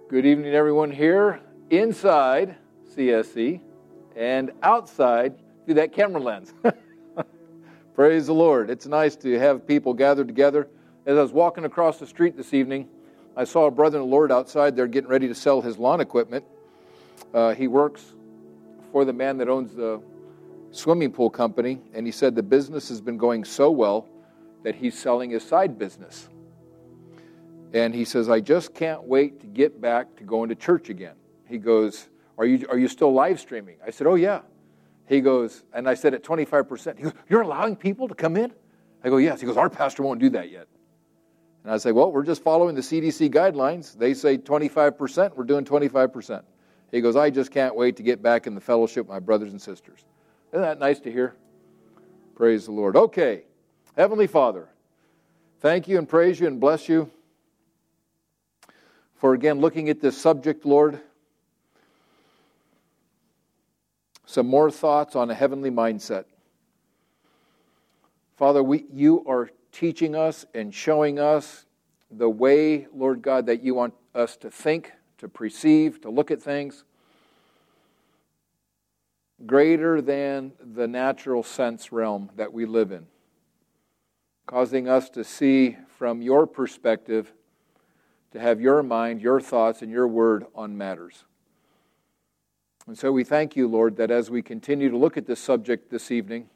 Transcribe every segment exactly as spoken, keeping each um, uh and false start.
Good evening, everyone here inside C S C and outside through that camera lens. Praise the Lord. It's nice to have people gathered together. As I was walking across the street this evening, I saw a brother in the Lord outside there getting ready to sell his lawn equipment. Uh, he works for the man that owns the swimming pool company, and he said the business has been going so well that he's selling his side business. And he says, I just can't wait to get back to going to church again. He goes, are you are you still live streaming? I said, oh, yeah. He goes, and I said at twenty-five percent. He goes, you're allowing people to come in? I go, yes. He goes, our pastor won't do that yet. And I say, well, we're just following the C D C guidelines. They say twenty-five percent. We're doing twenty-five percent. He goes, I just can't wait to get back in the fellowship with my brothers and sisters. Isn't that nice to hear? Praise the Lord. Okay. Heavenly Father, thank you and praise you and bless you for, again, looking at this subject, Lord. Some more thoughts on a heavenly mindset. Father, we, you are teaching us and showing us the way, Lord God, that you want us to think, to perceive, to look at things greater than the natural sense realm that we live in, causing us to see from your perspective, to have your mind, your thoughts, and your word on matters. And so we thank you, Lord, that as we continue to look at this subject this evening,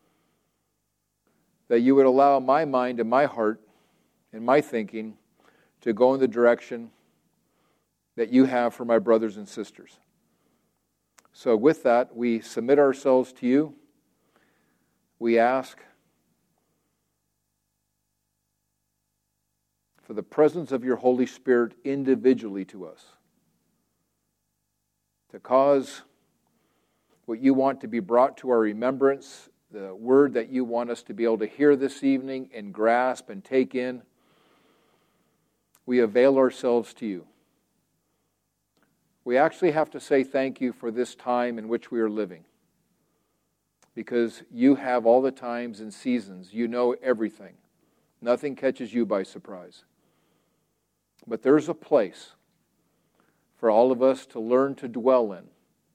that you would allow my mind and my heart and my thinking to go in the direction that you have for my brothers and sisters. So with that, we submit ourselves to you. We ask for the presence of your Holy Spirit individually to us, to cause what you want to be brought to our remembrance, the word that you want us to be able to hear this evening and grasp and take in. We avail ourselves to you. We actually have to say thank you for this time in which we are living, because you have all the times and seasons. You know everything. Nothing catches you by surprise. But there's a place for all of us to learn to dwell in,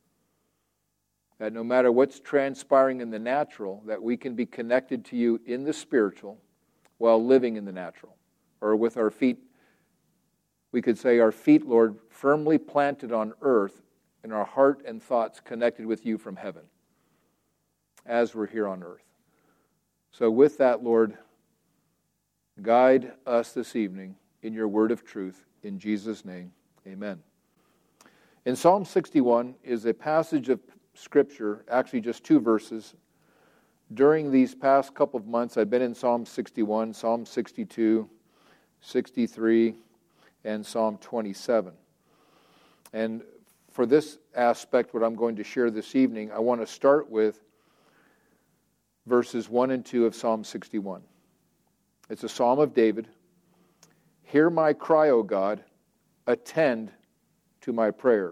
that no matter what's transpiring in the natural, that we can be connected to you in the spiritual while living in the natural, or with our feet, we could say our feet, Lord, firmly planted on earth and our heart and thoughts connected with you from heaven as we're here on earth. So with that, Lord, guide us this evening in your word of truth. In Jesus' name, amen. In Psalm sixty-one is a passage of Scripture, actually just two verses. During these past couple of months, I've been in Psalm sixty-one, Psalm sixty-two, sixty-three, and Psalm twenty-seven. And for this aspect, what I'm going to share this evening, I want to start with verses one and two of Psalm sixty-one. It's a psalm of David. Hear my cry, O God, attend to my prayer.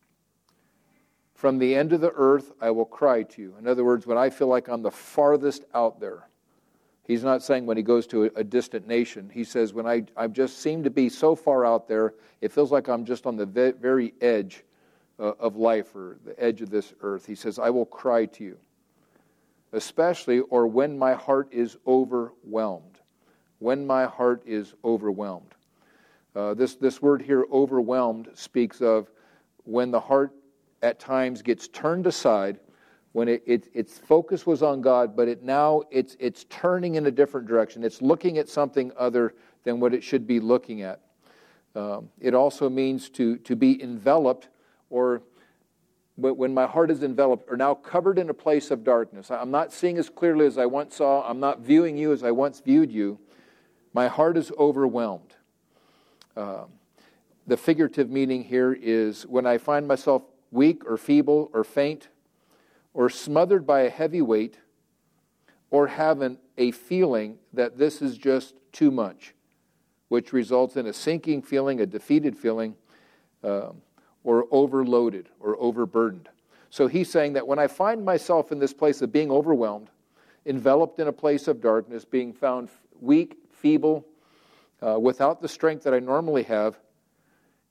From the end of the earth I will cry to you. In other words, when I feel like I'm the farthest out there. He's not saying when he goes to a, a distant nation. He says when I, I just seem to be so far out there, it feels like I'm just on the ve- very edge uh, of life, or the edge of this earth. He says, I will cry to you. Especially, or when my heart is overwhelmed. When my heart is overwhelmed. Uh, this, this word here, overwhelmed, speaks of when the heart at times gets turned aside, when it, it, its focus was on God, but it now it's, it's turning in a different direction. It's looking at something other than what it should be looking at. Um, it also means to, to be enveloped, or when my heart is enveloped, or now covered in a place of darkness. I'm not seeing as clearly as I once saw. I'm not viewing you as I once viewed you. My heart is overwhelmed. Uh, the figurative meaning here is when I find myself weak or feeble or faint or smothered by a heavy weight or having a feeling that this is just too much, which results in a sinking feeling, a defeated feeling, uh, or overloaded or overburdened. So he's saying that when I find myself in this place of being overwhelmed, enveloped in a place of darkness, being found weak, feeble, uh, without the strength that I normally have,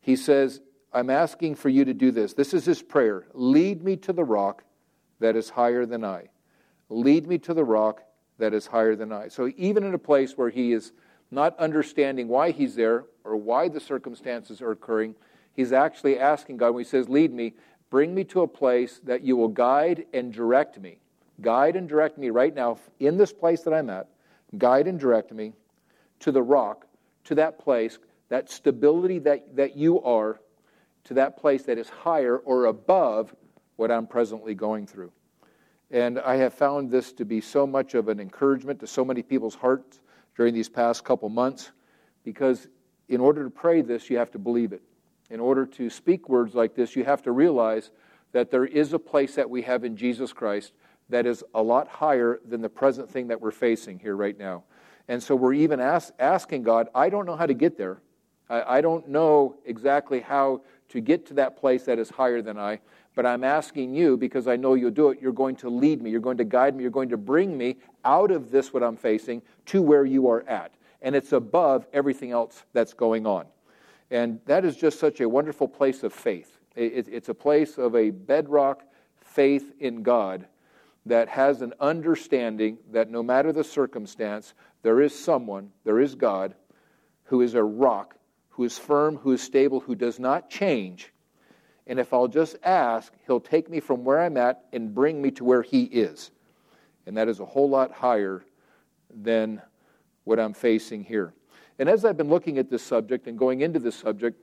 he says, I'm asking for you to do this. This is his prayer. Lead me to the rock that is higher than I. Lead me to the rock that is higher than I. So even in a place where he is not understanding why he's there or why the circumstances are occurring, he's actually asking God, when he says, lead me, bring me to a place that you will guide and direct me. Guide and direct me right now in this place that I'm at. Guide and direct me to the rock, to that place, that stability that, that you are, to that place that is higher or above what I'm presently going through. And I have found this to be so much of an encouragement to so many people's hearts during these past couple months, because in order to pray this, you have to believe it. In order to speak words like this, you have to realize that there is a place that we have in Jesus Christ that is a lot higher than the present thing that we're facing here right now. And so we're even ask, asking God, I don't know how to get there. I, I don't know exactly how to get to that place that is higher than I, but I'm asking you, because I know you'll do it, you're going to lead me, you're going to guide me, you're going to bring me out of this, what I'm facing, to where you are at. And it's above everything else that's going on. And that is just such a wonderful place of faith. It, it's a place of a bedrock faith in God that has an understanding that no matter the circumstance, there is someone, there is God, who is a rock, who is firm, who is stable, who does not change. And if I'll just ask, he'll take me from where I'm at and bring me to where he is. And that is a whole lot higher than what I'm facing here. And as I've been looking at this subject and going into this subject,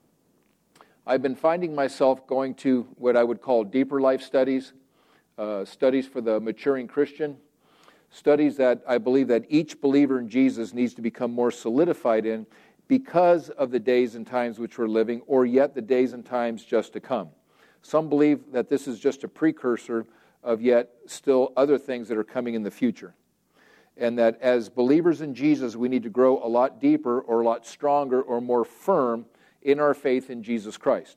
I've been finding myself going to what I would call deeper life studies, uh, studies for the maturing Christian, studies that I believe that each believer in Jesus needs to become more solidified in, because of the days and times which we're living, or yet the days and times just to come. Some believe that this is just a precursor of yet still other things that are coming in the future. And that as believers in Jesus, we need to grow a lot deeper or a lot stronger or more firm in our faith in Jesus Christ.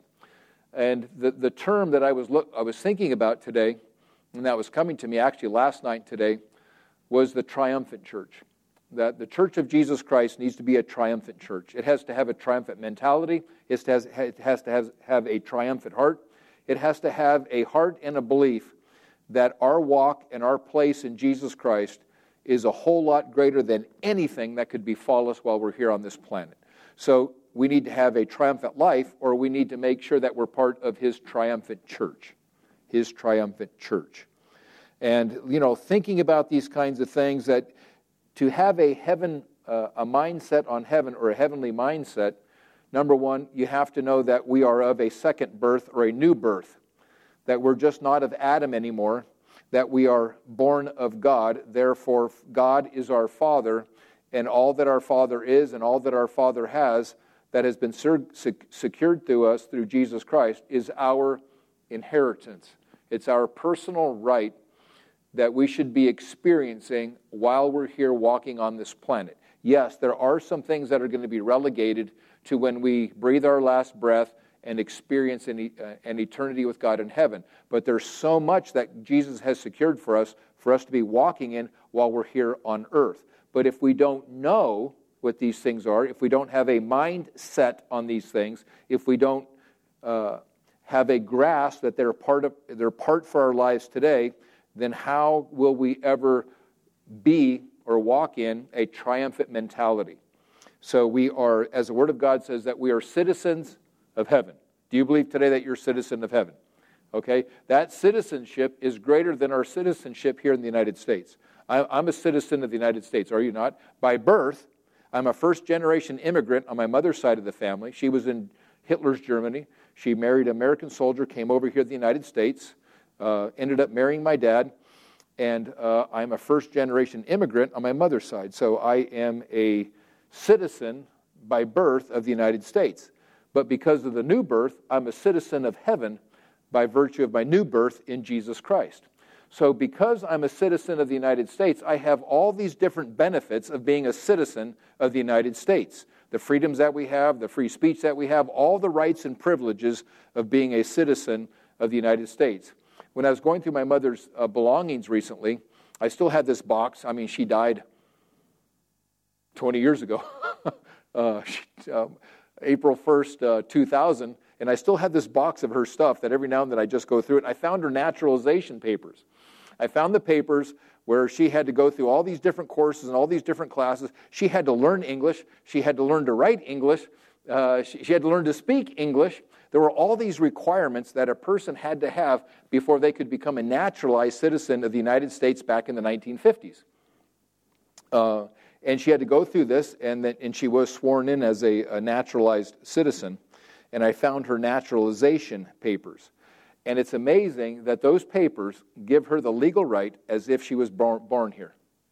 And the, the term that I was look, I was thinking about today, and that was coming to me actually last night today, was the triumphant church. That the Church of Jesus Christ needs to be a triumphant church. It has to have a triumphant mentality. It has, it has to have, have a triumphant heart. It has to have a heart and a belief that our walk and our place in Jesus Christ is a whole lot greater than anything that could befall us while we're here on this planet. So we need to have a triumphant life, or we need to make sure that we're part of his triumphant church. His triumphant church. And, you know, thinking about these kinds of things, that to have a heaven, uh, a mindset on heaven, or a heavenly mindset, number one, you have to know that we are of a second birth or a new birth, that we're just not of Adam anymore, that we are born of God, therefore God is our Father, and all that our Father is and all that our Father has that has been secured to us through Jesus Christ is our inheritance. It's our personal right that we should be experiencing while we're here walking on this planet. Yes, there are some things that are going to be relegated to when we breathe our last breath and experience an, uh, an eternity with God in heaven. But there's so much that Jesus has secured for us, for us to be walking in while we're here on earth. But if we don't know what these things are, if we don't have a mindset on these things, if we don't uh, have a grasp that they're part of, they're part for our lives today, then how will we ever be or walk in a triumphant mentality? So we are, as the Word of God says, that we are citizens of heaven. Do you believe today that you're a citizen of heaven? Okay? That citizenship is greater than our citizenship here in the United States. I'm a citizen of the United States, are you not? By birth, I'm a first-generation immigrant on my mother's side of the family. She was in Hitler's Germany. She married an American soldier, came over here to the United States, Uh, ended up marrying my dad, and uh, I'm a first-generation immigrant on my mother's side. So I am a citizen by birth of the United States. But because of the new birth, I'm a citizen of heaven by virtue of my new birth in Jesus Christ. So because I'm a citizen of the United States, I have all these different benefits of being a citizen of the United States. The freedoms that we have, the free speech that we have, all the rights and privileges of being a citizen of the United States. When I was going through my mother's uh, belongings recently, I still had this box. I mean, she died twenty years ago. uh, she, um, April first, uh, two thousand, and I still had this box of her stuff that every now and then I just go through it. I found her naturalization papers. I found the papers where she had to go through all these different courses and all these different classes. She had to learn English. She had to learn to write English. Uh, she, she had to learn to speak English. There were all these requirements that a person had to have before they could become a naturalized citizen of the United States back in the nineteen fifties. Uh, and she had to go through this, and, then, and she was sworn in as a, a naturalized citizen. And I found her naturalization papers. And it's amazing that those papers give her the legal right as if she was born, born here.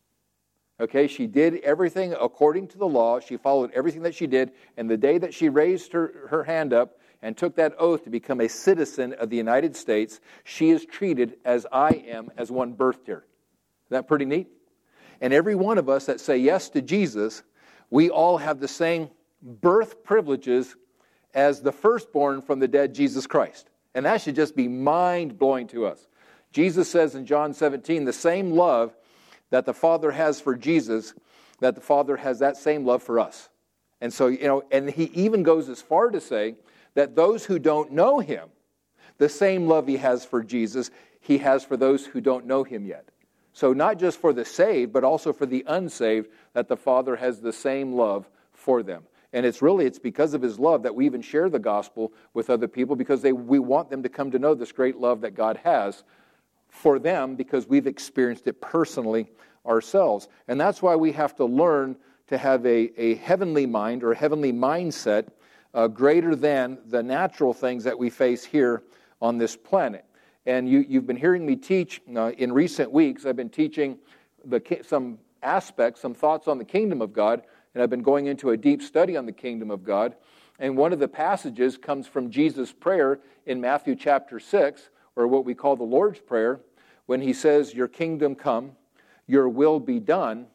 Okay, she did everything according to the law. She followed everything that she did. And the day that she raised her, her hand up and took that oath to become a citizen of the United States, she is treated as I am, as one birthed here. Isn't that pretty neat? And every one of us that say yes to Jesus, we all have the same birth privileges as the firstborn from the dead, Jesus Christ. And that should just be mind-blowing to us. Jesus says in John seventeen, the same love that the Father has for Jesus, that the Father has that same love for us. And so, you know, and he even goes as far to say that those who don't know him, the same love he has for Jesus, he has for those who don't know him yet. So not just for the saved, but also for the unsaved, that the Father has the same love for them. And it's really, it's because of his love that we even share the gospel with other people, because they, we want them to come to know this great love that God has for them, because we've experienced it personally ourselves. And that's why we have to learn to have a, a heavenly mind or a heavenly mindset uh, greater than the natural things that we face here on this planet. And you, you've been hearing me teach uh, in recent weeks. I've been teaching the, some aspects, some thoughts on the kingdom of God. And I've been going into a deep study on the kingdom of God. And one of the passages comes from Jesus' prayer in Matthew chapter six, or what we call the Lord's Prayer, when he says, your kingdom come, your will be done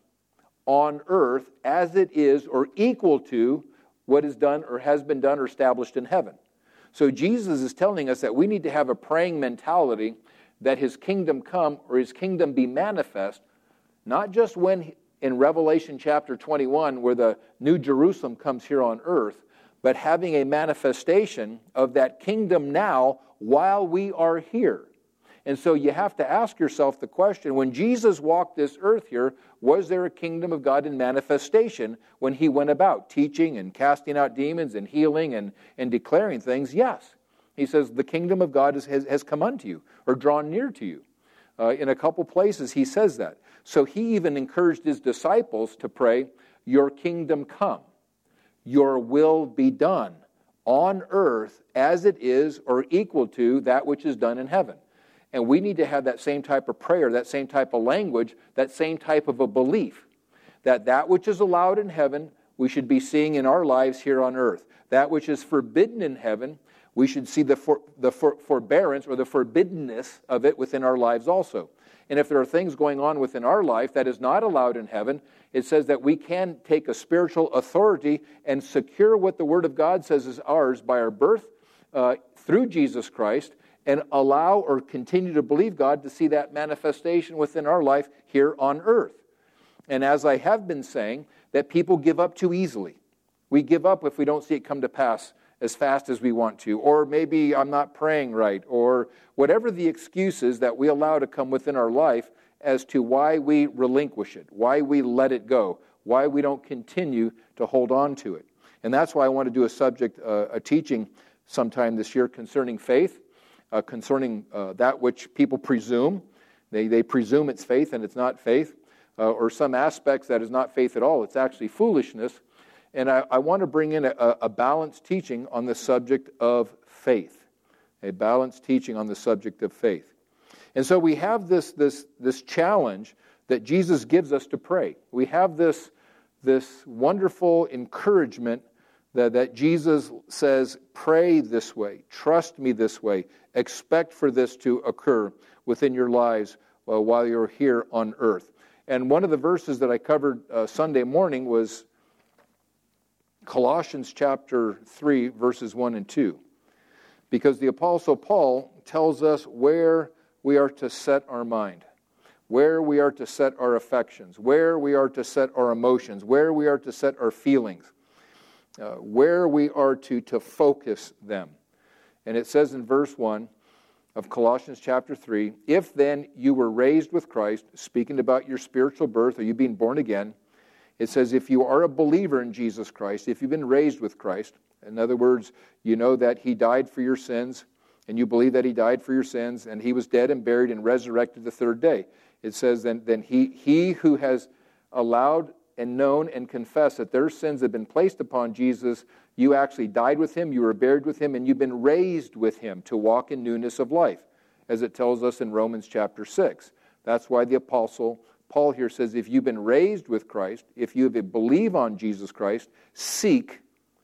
on earth as it is or equal to what is done or has been done or established in heaven. So Jesus is telling us that we need to have a praying mentality that his kingdom come or his kingdom be manifest, not just when in Revelation chapter twenty-one, where the New Jerusalem comes here on earth, but having a manifestation of that kingdom now while we are here. And so you have to ask yourself the question, when Jesus walked this earth here, was there a kingdom of God in manifestation when he went about teaching and casting out demons and healing and, and declaring things? Yes. He says the kingdom of God is, has, has come unto you or drawn near to you. Uh, in a couple places he says that. So he even encouraged his disciples to pray, your kingdom come, your will be done on earth as it is or equal to that which is done in heaven. And we need to have that same type of prayer, that same type of language, that same type of a belief, that that which is allowed in heaven, we should be seeing in our lives here on earth. That which is forbidden in heaven, we should see the, for, the for, forbearance or the forbiddenness of it within our lives also. And if there are things going on within our life that is not allowed in heaven, it says that we can take a spiritual authority and secure what the Word of God says is ours by our birth uh, through Jesus Christ, and allow or continue to believe God to see that manifestation within our life here on earth. And as I have been saying, that people give up too easily. We give up if we don't see it come to pass as fast as we want to, or maybe I'm not praying right, or whatever the excuses that we allow to come within our life as to why we relinquish it, why we let it go, why we don't continue to hold on to it. And that's why I want to do a subject, uh, a teaching sometime this year concerning faith, uh, concerning uh, that which people presume. They, they presume it's faith and it's not faith, uh, or some aspects that is not faith at all. It's actually foolishness. And I, I want to bring in a, a balanced teaching on the subject of faith, a balanced teaching on the subject of faith. And so we have this, this, this challenge that Jesus gives us to pray. We have this, this wonderful encouragement that, that Jesus says, pray this way, trust me this way, expect for this to occur within your lives uh, while you're here on earth. And one of the verses that I covered uh, Sunday morning was Colossians chapter three, verses one and two. Because the Apostle Paul tells us where we are to set our mind, where we are to set our affections, where we are to set our emotions, where we are to set our feelings. uh, where we are to, to focus them. And it says in verse one of Colossians chapter three, if then you were raised with Christ, speaking about your spiritual birth, or you being born again, it says if you are a believer in Jesus Christ, if you've been raised with Christ, in other words, you know that he died for your sins, and you believe that he died for your sins, and he was dead and buried and resurrected the third day. It says then, then he, he who has allowed and known and confessed that their sins have been placed upon Jesus, you actually died with him, you were buried with him, and you've been raised with him to walk in newness of life, as it tells us in Romans chapter six. That's why the apostle Paul here says, if you've been raised with Christ, if you believe on Jesus Christ, seek,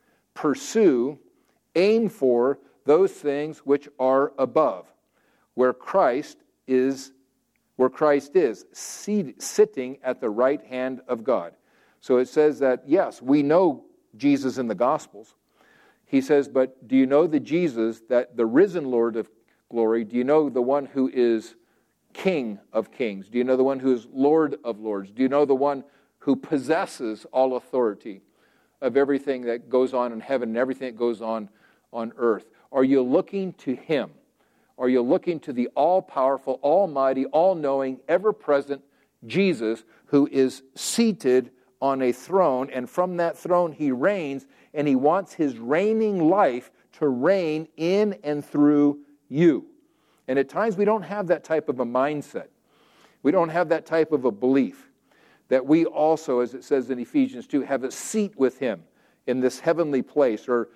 pursue, aim for those things which are above, where Christ is, where Christ is, seated, sitting at the right hand of God. So it says that, yes, we know Jesus in the Gospels. He says, but do you know the Jesus, that the risen Lord of glory, do you know the one who is King of kings? Do you know the one who is Lord of lords? Do you know the one who possesses all authority of everything that goes on in heaven and everything that goes on on earth? Are you looking to him? Are you looking to the all-powerful, almighty, all-knowing, ever-present Jesus who is seated on a throne, and from that throne he reigns, and he wants his reigning life to reign in and through you? And at times we don't have that type of a mindset. We don't have that type of a belief that we also, as it says in Ephesians two, have a seat with him in this heavenly place. Or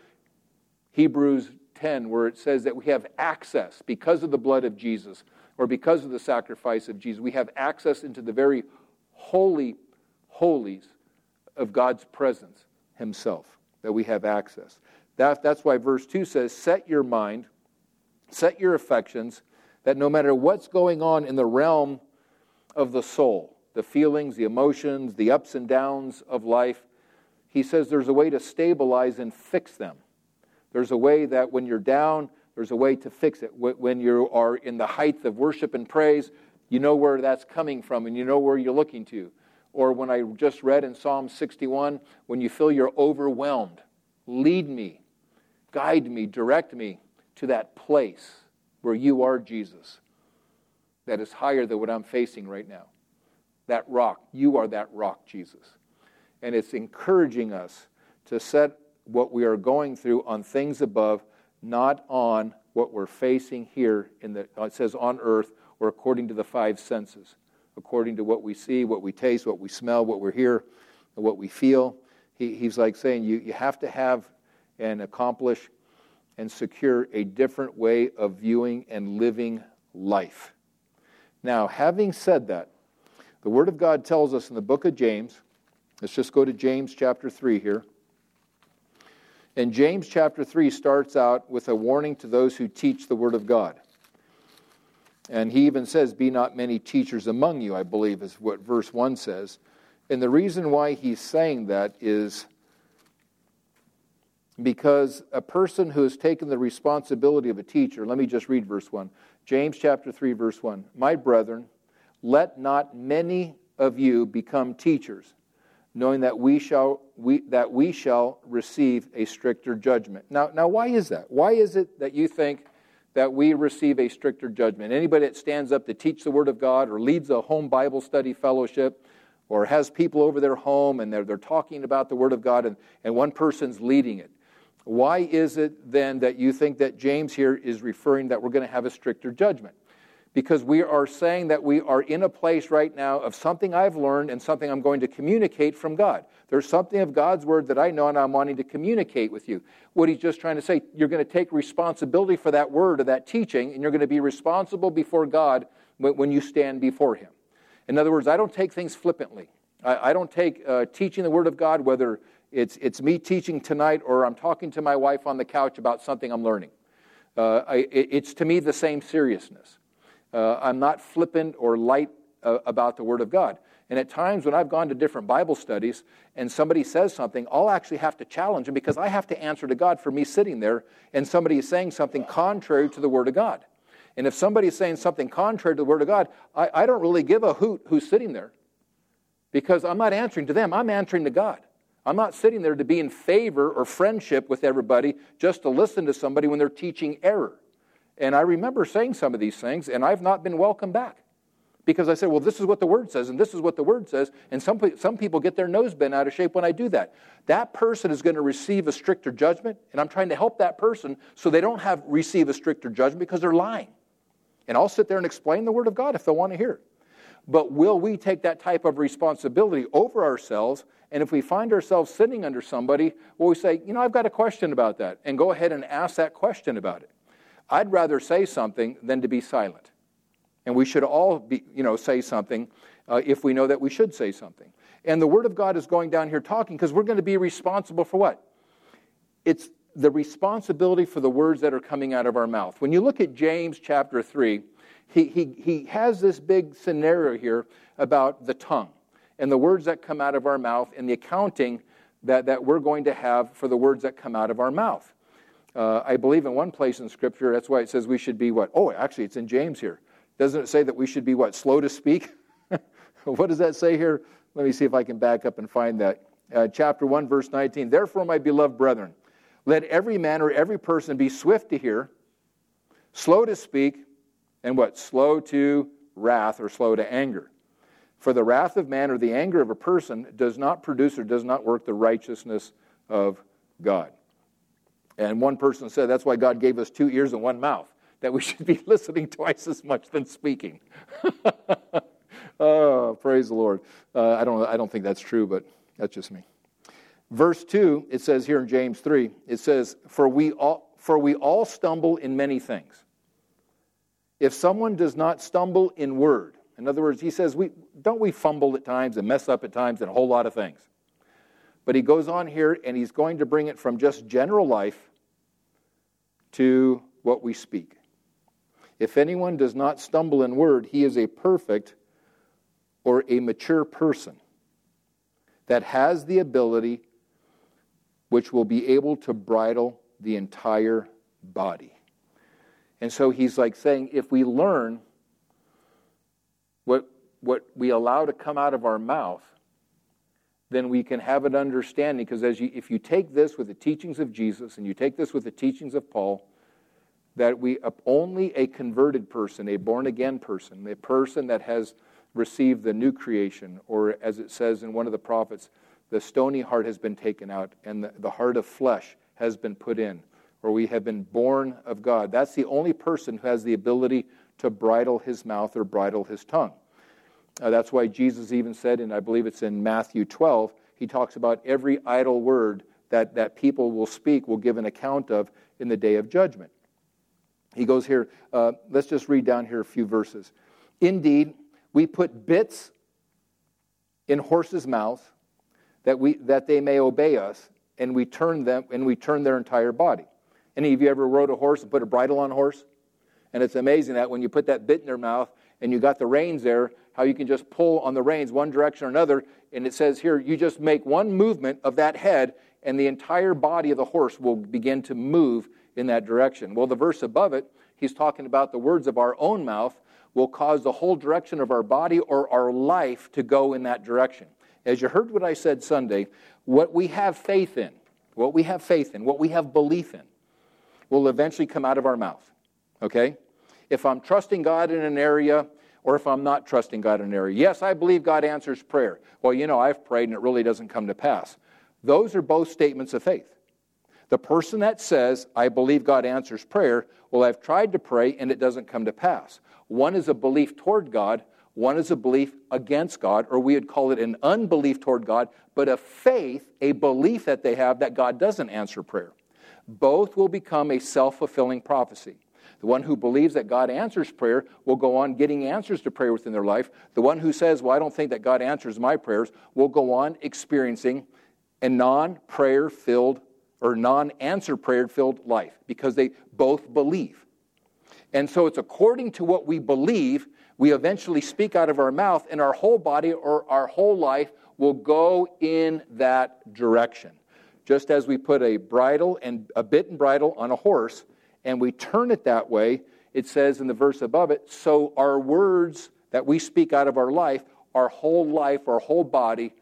Hebrews ten, where it says that we have access because of the blood of Jesus, or because of the sacrifice of Jesus. We have access into the very holy holies of God's presence himself, that we have access. That, that's why verse two says, set your mind, set your affections, that no matter what's going on in the realm of the soul, the feelings, the emotions, the ups and downs of life, he says there's a way to stabilize and fix them. There's a way that when you're down, there's a way to fix it. When you are in the height of worship and praise, you know where that's coming from and you know where you're looking to. Or when I just read in Psalm sixty-one, when you feel you're overwhelmed, lead me, guide me, direct me to that place where you are, Jesus, that is higher than what I'm facing right now. That rock, you are that rock, Jesus. And it's encouraging us to set what we are going through on things above, not on what we're facing here in the, it says on earth, or according to the five senses, according to what we see, what we taste, what we smell, what we hear, and what we feel. He, he's like saying you, you have to have and accomplish and secure a different way of viewing and living life. Now, having said that, the Word of God tells us in the book of James, let's just go to James chapter three here. And James chapter three starts out with a warning to those who teach the Word of God. And he even says, be not many teachers among you, I believe is what verse one says. And the reason why he's saying that is because a person who has taken the responsibility of a teacher, let me just read verse one. James chapter three, verse one. My brethren, let not many of you become teachers, knowing that we shall we that we shall receive a stricter judgment. Now, now why is that? Why is it that you think that we receive a stricter judgment? Anybody that stands up to teach the Word of God or leads a home Bible study fellowship or has people over their home and they're, they're talking about the Word of God and, and one person's leading it, why is it then that you think that James here is referring that we're going to have a stricter judgment? Because we are saying that we are in a place right now of something I've learned and something I'm going to communicate from God. There's something of God's Word that I know and I'm wanting to communicate with you. What he's just trying to say, you're going to take responsibility for that word or that teaching, and you're going to be responsible before God when you stand before him. In other words, I don't take things flippantly. I, I don't take uh, teaching the Word of God, whether it's, it's me teaching tonight or I'm talking to my wife on the couch about something I'm learning. Uh, I, it, it's to me the same seriousness. Uh, I'm not flippant or light uh, about the Word of God. And at times when I've gone to different Bible studies and somebody says something, I'll actually have to challenge them because I have to answer to God for me sitting there and somebody is saying something contrary to the Word of God. And if somebody is saying something contrary to the Word of God, I, I don't really give a hoot who's sitting there because I'm not answering to them. I'm answering to God. I'm not sitting there to be in favor or friendship with everybody just to listen to somebody when they're teaching error. And I remember saying some of these things, and I've not been welcomed back. Because I said, well, this is what the Word says, and this is what the Word says, and some, some people get their nose bent out of shape when I do that. That person is going to receive a stricter judgment, and I'm trying to help that person so they don't have receive a stricter judgment because they're lying. And I'll sit there and explain the Word of God if they want to hear it. But will we take that type of responsibility over ourselves, and if we find ourselves sitting under somebody, will we say, you know, I've got a question about that, and go ahead and ask that question about it? I'd rather say something than to be silent. And we should all be, you know, say something uh, if we know that we should say something. And the Word of God is going down here talking because we're going to be responsible for what? It's the responsibility for the words that are coming out of our mouth. When you look at James chapter three, he, he, he has this big scenario here about the tongue and the words that come out of our mouth and the accounting that, that we're going to have for the words that come out of our mouth. Uh, I believe in one place in Scripture, that's why it says we should be what? Oh, actually, it's in James here. Doesn't it say that we should be, what, slow to speak? What does that say here? Let me see if I can back up and find that. Uh, chapter one, verse nineteen. Therefore, my beloved brethren, let every man or every person be swift to hear, slow to speak, and what? Slow to wrath or slow to anger. For the wrath of man or the anger of a person does not produce or does not work the righteousness of God. And one person said that's why God gave us two ears and one mouth, that we should be listening twice as much than speaking. Oh, praise the Lord. Uh, I don't I don't think that's true, but that's just me. Verse two, it says here in James three, it says, For we all, for we all stumble in many things. If someone does not stumble in word, in other words, he says, we don't we fumble at times and mess up at times in a whole lot of things. But he goes on here and he's going to bring it from just general life to what we speak. If anyone does not stumble in word, he is a perfect or a mature person that has the ability which will be able to bridle the entire body. And so he's like saying, if we learn what, what we allow to come out of our mouth, then we can have an understanding, because as you, if you take this with the teachings of Jesus and you take this with the teachings of Paul, that we only a converted person, a born-again person, a person that has received the new creation, or as it says in one of the prophets, the stony heart has been taken out and the, the heart of flesh has been put in, or we have been born of God. That's the only person who has the ability to bridle his mouth or bridle his tongue. Uh, that's why Jesus even said, and I believe it's in Matthew twelve, he talks about every idle word that, that people will speak will give an account of in the day of judgment. He goes here, uh, let's just read down here a few verses. Indeed, we put bits in horses' mouths that we that they may obey us, and we turn them and we turn their entire body. Any of you ever rode a horse and put a bridle on a horse? And it's amazing that when you put that bit in their mouth and you got the reins there, how you can just pull on the reins one direction or another. And it says here, you just make one movement of that head, and the entire body of the horse will begin to move in that direction. Well, the verse above it, he's talking about the words of our own mouth will cause the whole direction of our body or our life to go in that direction. As you heard what I said Sunday, what we have faith in, what we have faith in, what we have belief in, will eventually come out of our mouth. Okay? If I'm trusting God in an area, or if I'm not trusting God in an area. Yes, I believe God answers prayer. Well, you know, I've prayed and it really doesn't come to pass. Those are both statements of faith. The person that says, I believe God answers prayer, well, I've tried to pray and it doesn't come to pass. One is a belief toward God, one is a belief against God, or we would call it an unbelief toward God, but a faith, a belief that they have that God doesn't answer prayer. Both will become a self-fulfilling prophecy. The one who believes that God answers prayer will go on getting answers to prayer within their life. The one who says, well, I don't think that God answers my prayers, will go on experiencing a non-prayer filled or non-answer prayer filled life because they both believe. And so it's according to what we believe, we eventually speak out of our mouth, and our whole body or our whole life will go in that direction. Just as we put a bridle and a bit and bridle on a horse, and we turn it that way, it says in the verse above it, so our words that we speak out of our life, our whole life, our whole body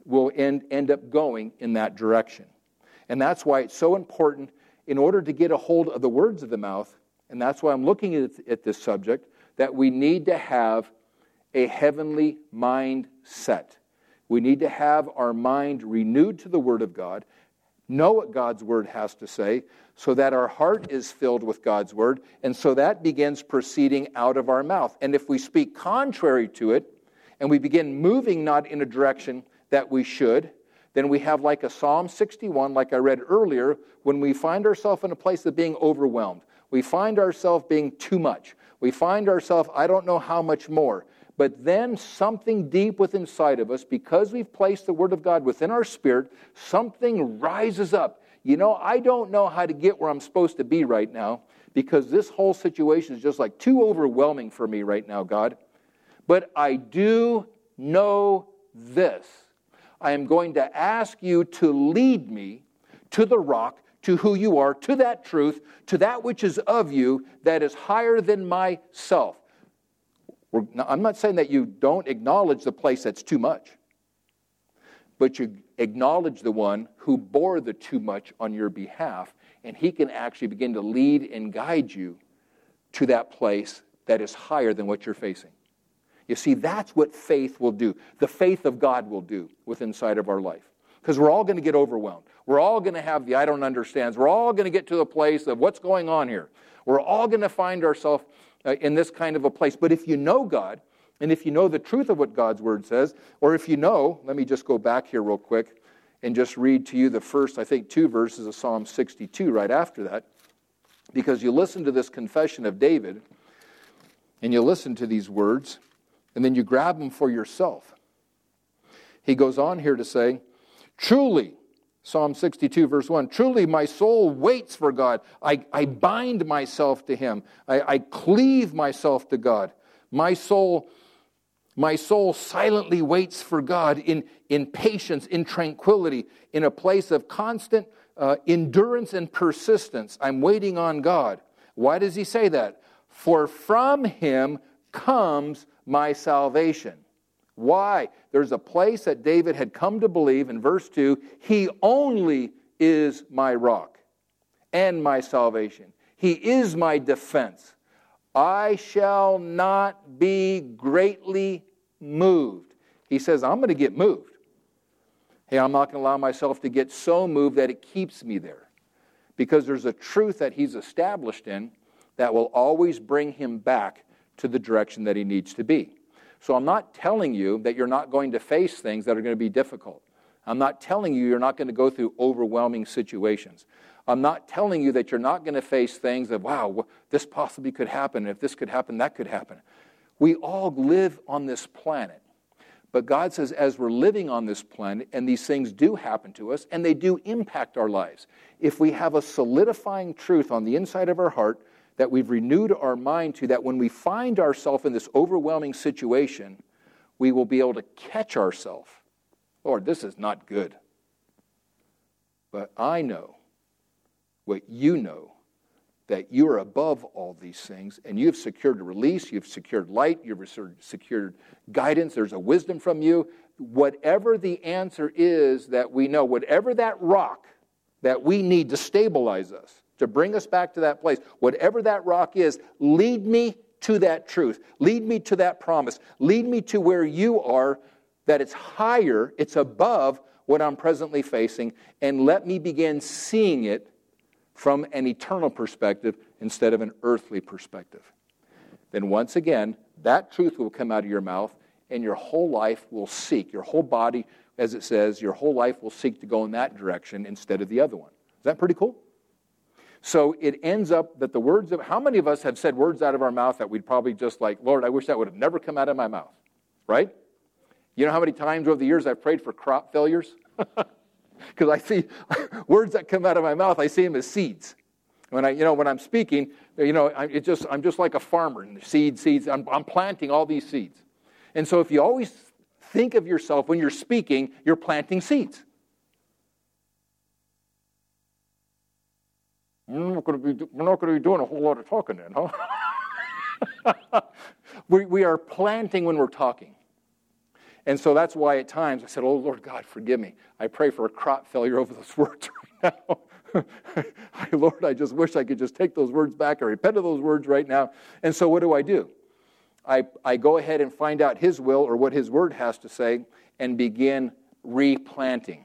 will end, end up going in that direction. And that's why it's so important in order to get a hold of the words of the mouth, and that's why I'm looking at, at this subject, that we need to have a heavenly mindset. We need to have our mind renewed to the Word of God, know what God's Word has to say, so that our heart is filled with God's Word, and so that begins proceeding out of our mouth. And if we speak contrary to it, and we begin moving not in a direction that we should, then we have like a Psalm sixty-one, like I read earlier, when we find ourselves in a place of being overwhelmed. We find ourselves being too much. We find ourselves, I don't know how much more. But then something deep within inside of us, because we've placed the Word of God within our spirit, something rises up. You know, I don't know how to get where I'm supposed to be right now, because this whole situation is just like too overwhelming for me right now, God. But I do know this. I am going to ask you to lead me to the rock, to who you are, to that truth, to that which is of you, that is higher than myself. We're, I'm not saying that you don't acknowledge the place that's too much, but you acknowledge the one who bore the too much on your behalf, and he can actually begin to lead and guide you to that place that is higher than what you're facing. You see, that's what faith will do. The faith of God will do within inside of our life. Because we're all going to get overwhelmed. We're all going to have the I don't understands. We're all going to get to the place of what's going on here. We're all going to find ourselves uh, in this kind of a place. But if you know God, and if you know the truth of what God's Word says, or if you know, let me just go back here real quick and just read to you the first, I think, two verses of Psalm sixty-two right after that. Because you listen to this confession of David, and you listen to these words, and then you grab them for yourself. He goes on here to say, truly, Psalm sixty-two, verse one, truly my soul waits for God. I, I bind myself to Him. I, I cleave myself to God. My soul, my soul silently waits for God in, in patience, in tranquility, in a place of constant uh, endurance and persistence. I'm waiting on God. Why does he say that? For from Him comes my salvation. Why? There's a place that David had come to believe in verse two, He only is my rock and my salvation. He is my defense. I shall not be greatly moved. He says, I'm going to get moved. Hey, I'm not going to allow myself to get so moved that it keeps me there. Because there's a truth that He's established in that will always bring him back to the direction that he needs to be. So I'm not telling you that you're not going to face things that are going to be difficult. I'm not telling you you're not going to go through overwhelming situations. I'm not telling you that you're not going to face things of, wow, this possibly could happen. If this could happen, that could happen. We all live on this planet. But God says as we're living on this planet, and these things do happen to us, and they do impact our lives, if we have a solidifying truth on the inside of our heart that we've renewed our mind to, that when we find ourselves in this overwhelming situation, we will be able to catch ourselves. Lord, this is not good. But I know what you know, that you are above all these things, and you've secured release, you've secured light, you've secured guidance, there's a wisdom from you. Whatever the answer is that we know, whatever that rock that we need to stabilize us, to bring us back to that place, whatever that rock is, lead me to that truth. Lead me to that promise. Lead me to where you are, that it's higher, it's above what I'm presently facing, and let me begin seeing it from an eternal perspective instead of an earthly perspective. Then once again, that truth will come out of your mouth, and your whole life will seek, your whole body, as it says, your whole life will seek to go in that direction instead of the other one. Is that pretty cool? So it ends up that the words of, how many of us have said words out of our mouth that we'd probably just like, Lord, I wish that would have never come out of my mouth, right? You know how many times over the years I've prayed for crop failures? Because I see words that come out of my mouth, I see them as seeds. When I, you know, when I'm speaking, you know, I, it just, I'm just like a farmer, and seeds, seeds, I'm, I'm planting all these seeds. And so if you always think of yourself when you're speaking, you're planting seeds. We're not going to be, we're not going to be doing a whole lot of talking then, huh? we, we are planting when we're talking. And so that's why at times I said, oh, Lord God, forgive me. I pray for a crop failure over those words right now. Lord, I just wish I could just take those words back. I repent of those words right now. And so what do I do? I, I go ahead and find out His will or what His Word has to say and begin replanting,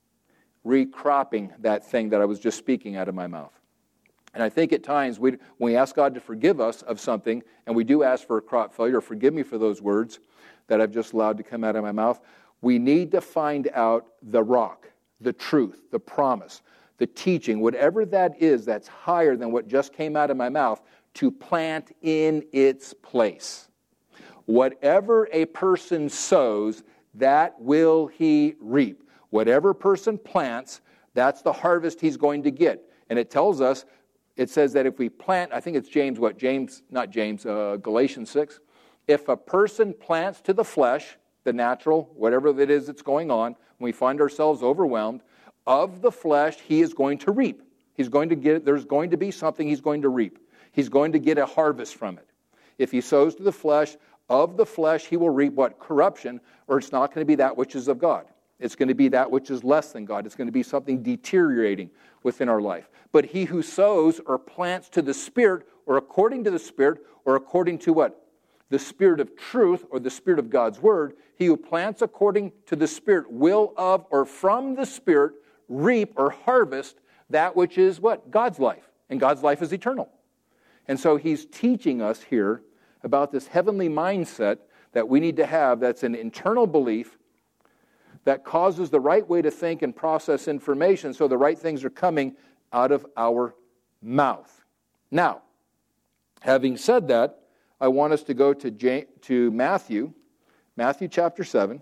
recropping that thing that I was just speaking out of my mouth. And I think at times we, when we ask God to forgive us of something, and we do ask for a crop failure, forgive me for those words that I've just allowed to come out of my mouth, we need to find out the rock, the truth, the promise, the teaching, whatever that is that's higher than what just came out of my mouth, to plant in its place. Whatever a person sows, that will he reap. Whatever person plants, that's the harvest he's going to get. And it tells us, it says that if we plant, I think it's James, what, James, not James, uh, Galatians six. If a person plants to the flesh, the natural, whatever it is that's going on, when we find ourselves overwhelmed, of the flesh, he is going to reap. He's going to get, there's going to be something he's going to reap. He's going to get a harvest from it. If he sows to the flesh, of the flesh, he will reap what? Corruption, or it's not going to be that which is of God. It's going to be that which is less than God. It's going to be something deteriorating within our life. But he who sows or plants to the Spirit, or according to the Spirit, or according to what? The Spirit of truth, or the Spirit of God's Word, he who plants according to the Spirit will of or from the Spirit reap or harvest that which is what? God's life. And God's life is eternal. And so he's teaching us here about this heavenly mindset that we need to have, that's an internal belief that causes the right way to think and process information so the right things are coming out of our mouth. Now, having said that, I want us to go to, J- to Matthew, Matthew chapter seven.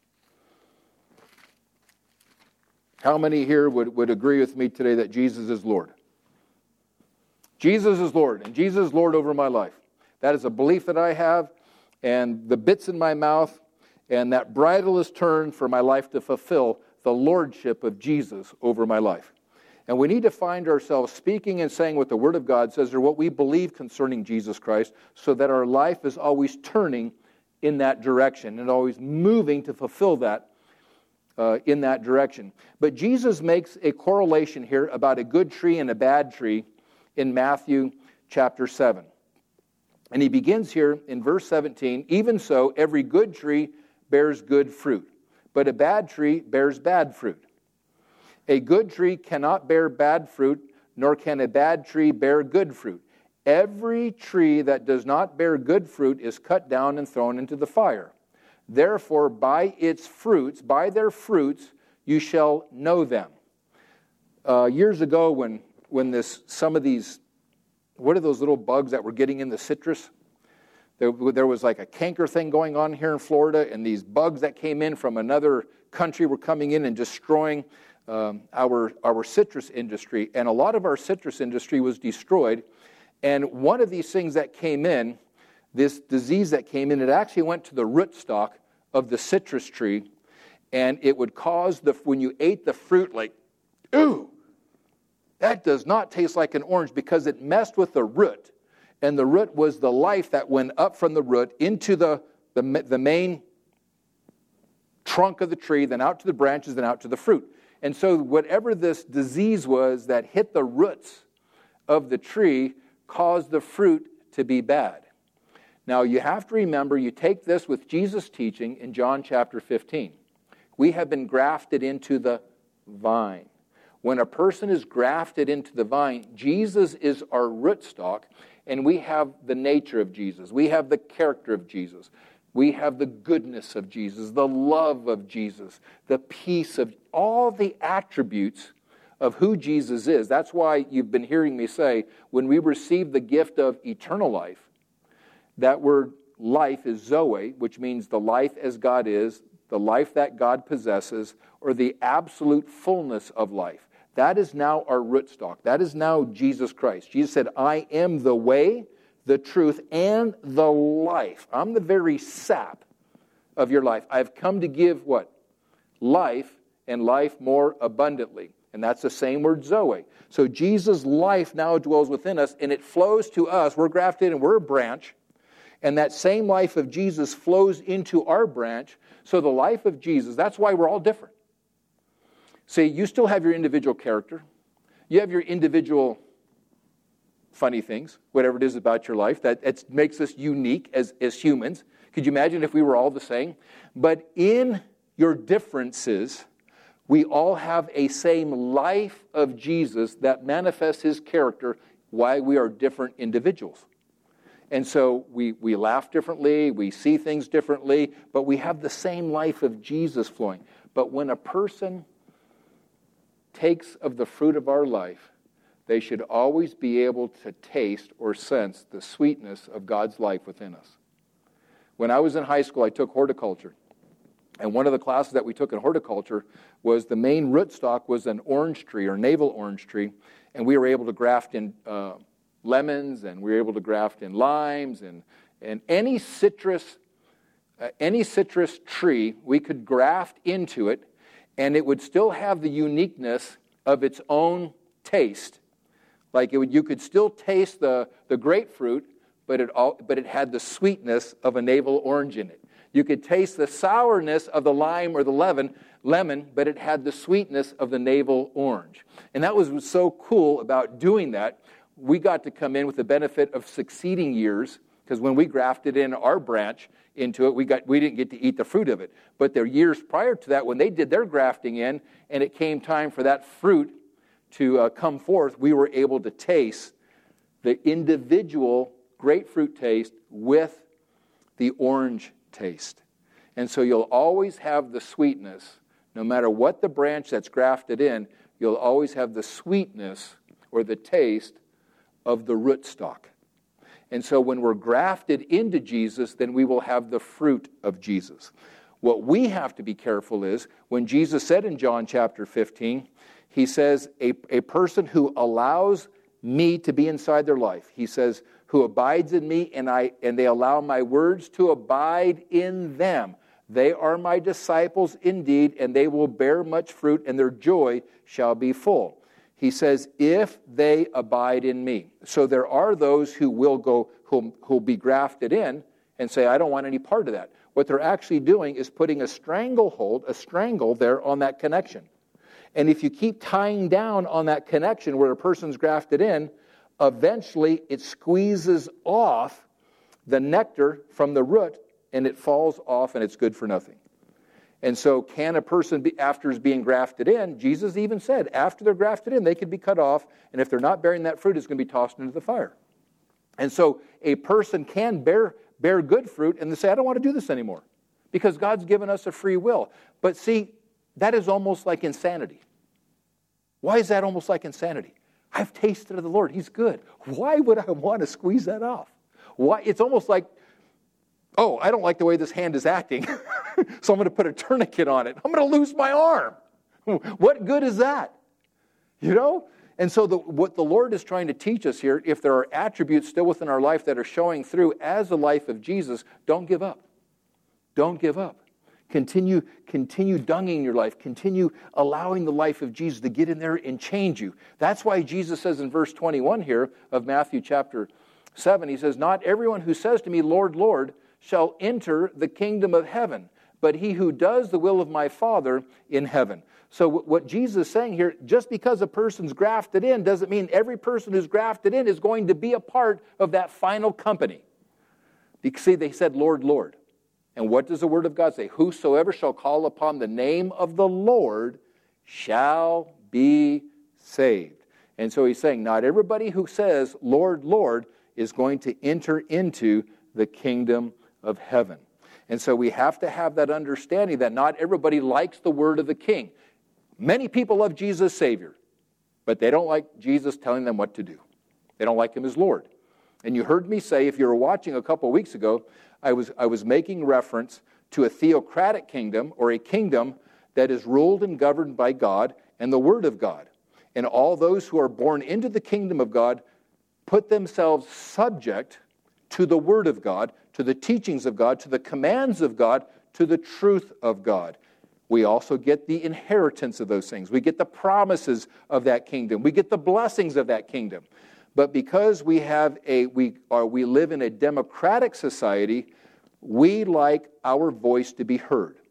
How many here would, would agree with me today that Jesus is Lord? Jesus is Lord, and Jesus is Lord over my life. That is a belief that I have, and the bits in my mouth, and that bridle is turned for my life to fulfill the lordship of Jesus over my life. And we need to find ourselves speaking and saying what the Word of God says, or what we believe concerning Jesus Christ, so that our life is always turning in that direction and always moving to fulfill that uh, in that direction. But Jesus makes a correlation here about a good tree and a bad tree in Matthew chapter seven. And he begins here in verse seventeen, even so, every good tree bears good fruit, but a bad tree bears bad fruit. A good tree cannot bear bad fruit, nor can a bad tree bear good fruit. Every tree that does not bear good fruit is cut down and thrown into the fire. Therefore, by its fruits, by their fruits, you shall know them. Uh, years ago, when when this some of these, what are those little bugs that were getting in the citrus? There, there was like a canker thing going on here in Florida, and these bugs that came in from another country were coming in and destroying um, our, our citrus industry. And a lot of our citrus industry was destroyed. And one of these things that came in, this disease that came in, it actually went to the rootstock of the citrus tree, and it would cause, the when you ate the fruit, like, ooh, that does not taste like an orange, because it messed with the root. And the root was the life that went up from the root into the, the, the main trunk of the tree, then out to the branches, then out to the fruit. And so whatever this disease was that hit the roots of the tree caused the fruit to be bad. Now you have to remember, you take this with Jesus' teaching in John chapter fifteen. We have been grafted into the vine. When a person is grafted into the vine, Jesus is our rootstock, and we have the nature of Jesus. We have the character of Jesus. We have the goodness of Jesus, the love of Jesus, the peace of all the attributes of who Jesus is. That's why you've been hearing me say, when we receive the gift of eternal life, that word life is Zoe, which means the life as God is, the life that God possesses, or the absolute fullness of life. That is now our rootstock. That is now Jesus Christ. Jesus said, I am the way, the truth, and the life. I'm the very sap of your life. I've come to give what? Life, and life more abundantly. And that's the same word, Zoe. So Jesus' life now dwells within us, and it flows to us. We're grafted and we're a branch. And that same life of Jesus flows into our branch, So the life of Jesus, that's why we're all different. See, you still have your individual character. You have your individual funny things, whatever it is about your life that it makes us unique as, as humans. Could you imagine if we were all the same? But in your differences, we all have a same life of Jesus that manifests his character, why we are different individuals. And so we, we laugh differently, we see things differently, but we have the same life of Jesus flowing. But when a person takes of the fruit of our life, they should always be able to taste or sense the sweetness of God's life within us. When I was in high school, I took horticulture. And one of the classes that we took in horticulture was the main rootstock was an orange tree or navel orange tree. And we were able to graft in uh, lemons, and we were able to graft in limes, and, and any citrus, uh, any citrus tree, we could graft into it, and it would still have the uniqueness of its own taste. Like it would, you could still taste the, the grapefruit, but it all, but it had the sweetness of a navel orange in it. You could taste the sourness of the lime or the lemon, lemon, but it had the sweetness of the navel orange. And that was, was so cool about doing that. We got to come in with the benefit of succeeding years, because when we grafted in our branch into it, we got we didn't get to eat the fruit of it. But the years prior to that, when they did their grafting in, and it came time for that fruit to uh, come forth, we were able to taste the individual grapefruit taste with the orange taste. And so you'll always have the sweetness, no matter what the branch that's grafted in, you'll always have the sweetness or the taste of the rootstock. And so when we're grafted into Jesus, then we will have the fruit of Jesus. What we have to be careful is, when Jesus said in John chapter fifteen, he says, a, a person who allows me to be inside their life, he says, who abides in me and I and they allow my words to abide in them, they are my disciples indeed, and they will bear much fruit, and their joy shall be full. He says, if they abide in me. So there are those who will go, who'll, who'll be grafted in and say, I don't want any part of that. What they're actually doing is putting a stranglehold, a strangle there on that connection. And if you keep tying down on that connection where a person's grafted in, eventually it squeezes off the nectar from the root, and it falls off, and it's good for nothing. And so can a person, be, after being grafted in, Jesus even said, after they're grafted in, they could be cut off, and if they're not bearing that fruit, it's going to be tossed into the fire. And so a person can bear, bear good fruit, and they say, I don't want to do this anymore, because God's given us a free will. But see, that is almost like insanity. Why is that almost like insanity? I've tasted of the Lord. He's good. Why would I want to squeeze that off? Why? It's almost like, oh, I don't like the way this hand is acting, so I'm going to put a tourniquet on it. I'm going to lose my arm. What good is that? You know? And so the, what the Lord is trying to teach us here, if there are attributes still within our life that are showing through as the life of Jesus, don't give up. Don't give up. Continue, continue dunging your life. Continue allowing the life of Jesus to get in there and change you. That's why Jesus says in verse twenty-one here of Matthew chapter seven, he says, not everyone who says to me, Lord, Lord, shall enter the kingdom of heaven, but he who does the will of my Father in heaven. So what Jesus is saying here, just because a person's grafted in doesn't mean every person who's grafted in is going to be a part of that final company. You see, they said, Lord, Lord. And what does the word of God say? Whosoever shall call upon the name of the Lord shall be saved. And so he's saying, not everybody who says, Lord, Lord, is going to enter into the kingdom of heaven. And so we have to have that understanding that not everybody likes the word of the king. Many people love Jesus as Savior, but they don't like Jesus telling them what to do. They don't like him as Lord. And you heard me say, if you were watching a couple of weeks ago, I was, I was making reference to a theocratic kingdom, or a kingdom that is ruled and governed by God and the Word of God. And all those who are born into the kingdom of God put themselves subject to the Word of God, to the teachings of God, to the commands of God, to the truth of God. We also get the inheritance of those things. We get the promises of that kingdom. We get the blessings of that kingdom. But because we have a we are we live in a democratic society, we like our voice to be heard.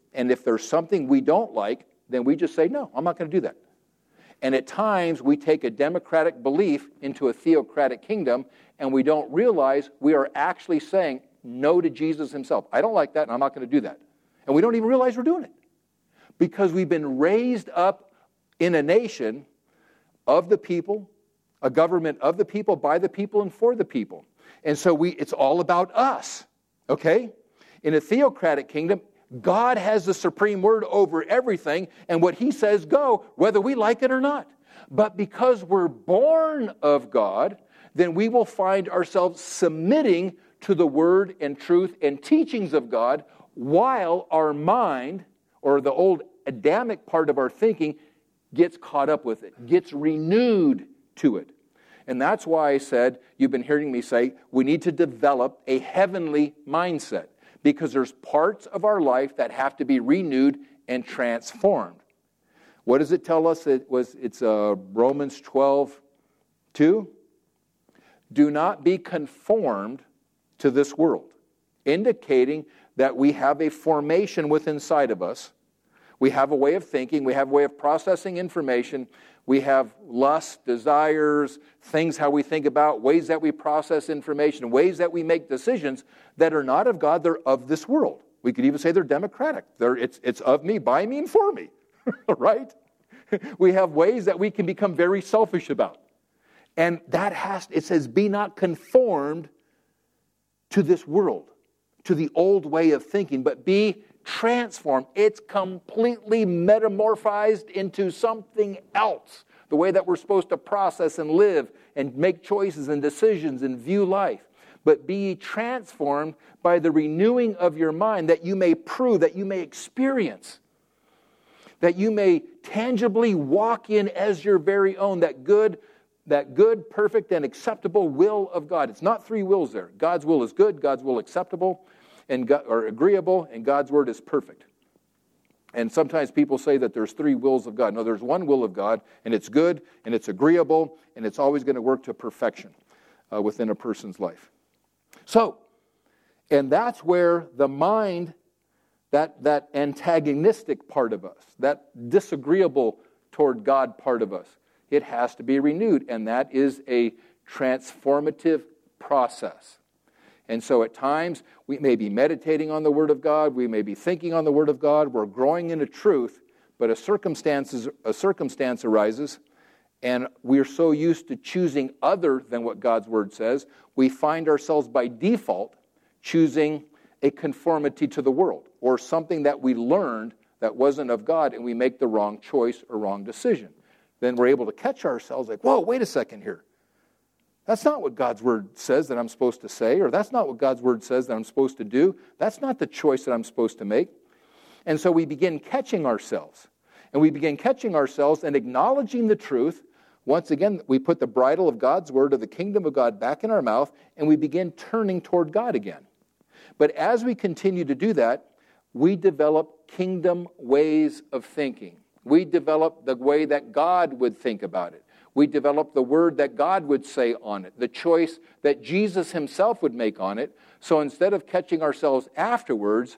And if there's something we don't like, then we just say, no, I'm not going to do that. And at times, we take a democratic belief into a theocratic kingdom, and we don't realize we are actually saying no to Jesus himself. I don't like that, and I'm not going to do that. And we don't even realize we're doing it. Because we've been raised up in a nation of the people, a government of the people, by the people, and for the people. And so we it's all about us, okay? In a theocratic kingdom, God has the supreme word over everything, and what he says go, whether we like it or not. But because we're born of God, then we will find ourselves submitting to the word and truth and teachings of God, while our mind, or the old Adamic part of our thinking, gets caught up with it, gets renewed to it. And that's why I said, you've been hearing me say, we need to develop a heavenly mindset, because there's parts of our life that have to be renewed and transformed. What does it tell us? It was, it's uh, Romans twelve two. Do not be conformed to this world, indicating that we have a formation within inside of us. We have a way of thinking. We have a way of processing information. We have lusts, desires, things how we think about, ways that we process information, ways that we make decisions that are not of God, they're of this world. We could even say they're democratic. They're, it's, it's of me, by me, and for me, right? We have ways that we can become very selfish about. And that has, it says, be not conformed to this world, to the old way of thinking, but be transformed. It's completely metamorphized into something else. The way that we're supposed to process and live and make choices and decisions and view life. But be transformed by the renewing of your mind, that you may prove, that you may experience, that you may tangibly walk in as your very own, that good, that good, perfect, and acceptable will of God. It's not three wills there. God's will is good, God's will acceptable, and God, or agreeable, and God's word is perfect. And sometimes people say that there's three wills of God. No, there's one will of God, and it's good, and it's agreeable, and it's always going to work to perfection uh, within a person's life. So, and that's where the mind, that, that antagonistic part of us, that disagreeable toward God part of us, it has to be renewed, and that is a transformative process. And so at times, we may be meditating on the Word of God, we may be thinking on the Word of God, we're growing into truth, but a, circumstances, a circumstance arises, and we're so used to choosing other than what God's Word says, we find ourselves by default choosing a conformity to the world, or something that we learned that wasn't of God, and we make the wrong choice or wrong decision. Then we're able to catch ourselves like, whoa, wait a second here. That's not what God's Word says that I'm supposed to say, or that's not what God's Word says that I'm supposed to do. That's not the choice that I'm supposed to make. And so we begin catching ourselves. And we begin catching ourselves and acknowledging the truth. Once again, we put the bridle of God's Word, of the kingdom of God, back in our mouth, and we begin turning toward God again. But as we continue to do that, we develop kingdom ways of thinking. We develop the way that God would think about it. We develop the word that God would say on it, the choice that Jesus himself would make on it. So instead of catching ourselves afterwards,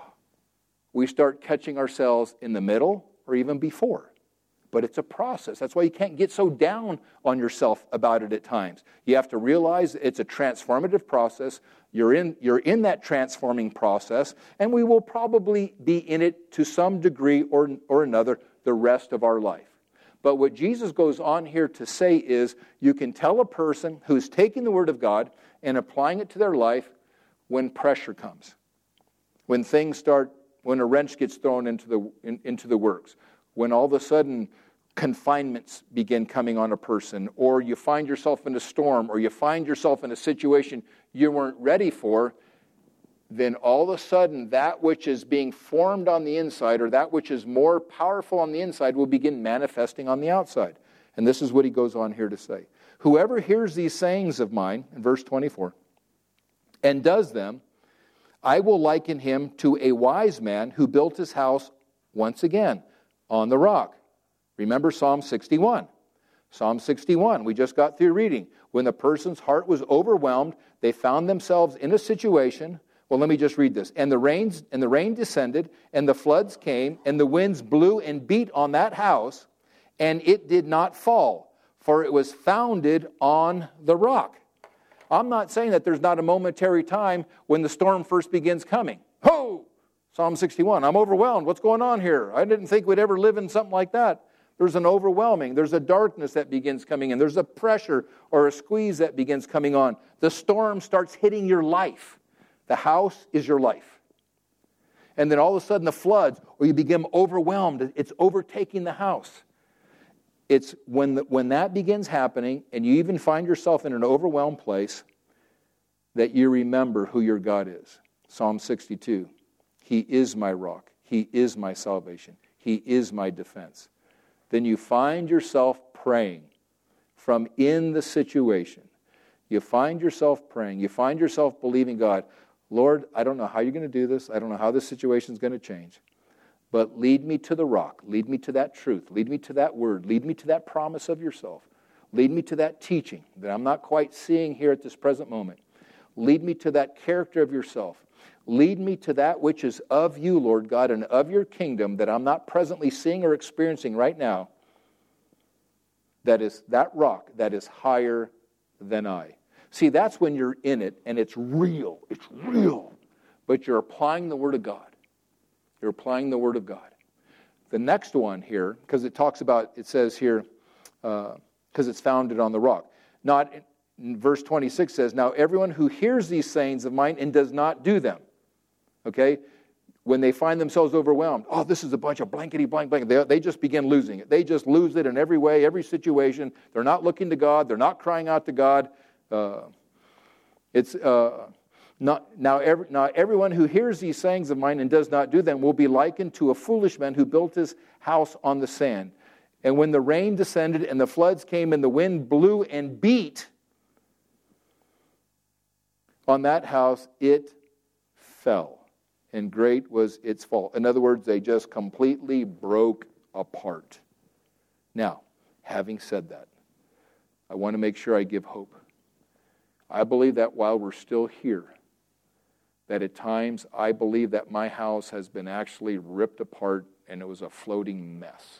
we start catching ourselves in the middle or even before. But it's a process. That's why you can't get so down on yourself about it at times. You have to realize it's a transformative process. You're in, you're in that transforming process, and we will probably be in it to some degree or, or another the rest of our life. But what Jesus goes on here to say is, you can tell a person who's taking the Word of God and applying it to their life when pressure comes, when things start, when a wrench gets thrown into the in, into the works, when all of a sudden confinements begin coming on a person, or you find yourself in a storm, or you find yourself in a situation you weren't ready for, then all of a sudden that which is being formed on the inside, or that which is more powerful on the inside, will begin manifesting on the outside. And this is what he goes on here to say. Whoever hears these sayings of mine, in verse twenty-four, and does them, I will liken him to a wise man who built his house, once again, on the rock. Remember Psalm sixty-one. Psalm sixty-one, we just got through reading. When the person's heart was overwhelmed, they found themselves in a situation Well, let me just read this. And the rains and the rain descended, and the floods came, and the winds blew and beat on that house, and it did not fall, for it was founded on the rock. I'm not saying that there's not a momentary time when the storm first begins coming. Ho! Psalm sixty-one. I'm overwhelmed. What's going on here? I didn't think we'd ever live in something like that. There's an overwhelming. There's a darkness that begins coming in. There's a pressure or a squeeze that begins coming on. The storm starts hitting your life. The house is your life. And then all of a sudden the floods, or you become overwhelmed. It's overtaking the house. It's when, the, when that begins happening, and you even find yourself in an overwhelmed place, that you remember who your God is. Psalm sixty-two. He is my rock. He is my salvation. He is my defense. Then you find yourself praying from in the situation. You find yourself praying. You find yourself believing God. Lord, I don't know how you're going to do this. I don't know how this situation is going to change. But lead me to the rock. Lead me to that truth. Lead me to that word. Lead me to that promise of yourself. Lead me to that teaching that I'm not quite seeing here at this present moment. Lead me to that character of yourself. Lead me to that which is of you, Lord God, and of your kingdom that I'm not presently seeing or experiencing right now. That is that rock that is higher than I. See, that's when you're in it and it's real. It's real. But you're applying the Word of God. You're applying the Word of God. The next one here, because it talks about, it says here, because uh, it's founded on the rock. Not in verse twenty-six says, now everyone who hears these sayings of mine and does not do them. Okay? When they find themselves overwhelmed, oh, this is a bunch of blankety blank blank. They, they just begin losing it. They just lose it in every way, every situation. They're not looking to God. They're not crying out to God. Uh, it's uh, not now. Every, now everyone who hears these sayings of mine and does not do them will be likened to a foolish man who built his house on the sand. And when the rain descended and the floods came and the wind blew and beat on that house, it fell. And great was its fall. In other words, they just completely broke apart. Now, having said that, I want to make sure I give hope. I believe that while we're still here, that at times I believe that my house has been actually ripped apart and it was a floating mess.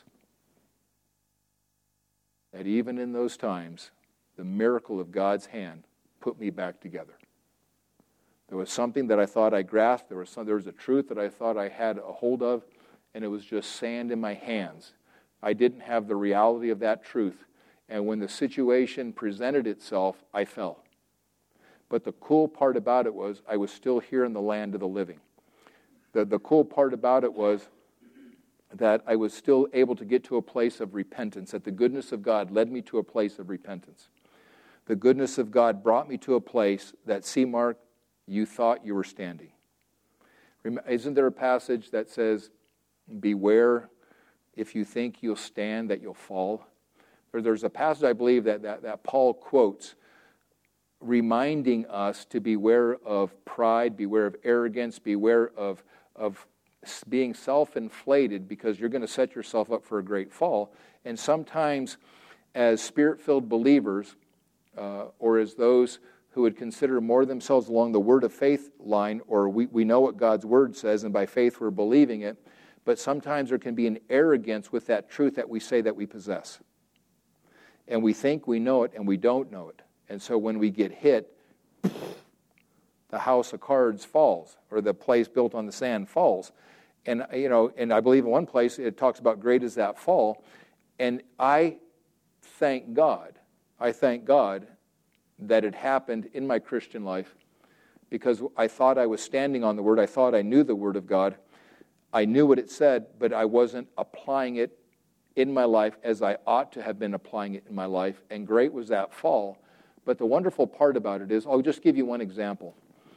That even in those times, the miracle of God's hand put me back together. There was something that I thought I grasped. There was some, there was a truth that I thought I had a hold of, and it was just sand in my hands. I didn't have the reality of that truth. And when the situation presented itself, I fell. But the cool part about it was I was still here in the land of the living. The, the cool part about it was that I was still able to get to a place of repentance, that the goodness of God led me to a place of repentance. The goodness of God brought me to a place that, see, Mark, you thought you were standing. Isn't there a passage that says, beware if you think you'll stand, that you'll fall? There's a passage, I believe, that, that, that Paul quotes, reminding us to beware of pride, beware of arrogance, beware of, of being self-inflated, because you're going to set yourself up for a great fall. And sometimes as Spirit-filled believers, uh, or as those who would consider more themselves along the word of faith line, or we, we know what God's word says, and by faith we're believing it, but sometimes there can be an arrogance with that truth that we say that we possess. And we think we know it, and we don't know it. And so when we get hit, the house of cards falls, or the place built on the sand falls. And, you know, and I believe in one place it talks about great is that fall. And I thank God, I thank God that it happened in my Christian life, because I thought I was standing on the Word. I thought I knew the Word of God. I knew what it said, but I wasn't applying it in my life as I ought to have been applying it in my life. And great was that fall. But the wonderful part about it is, I'll just give you one example.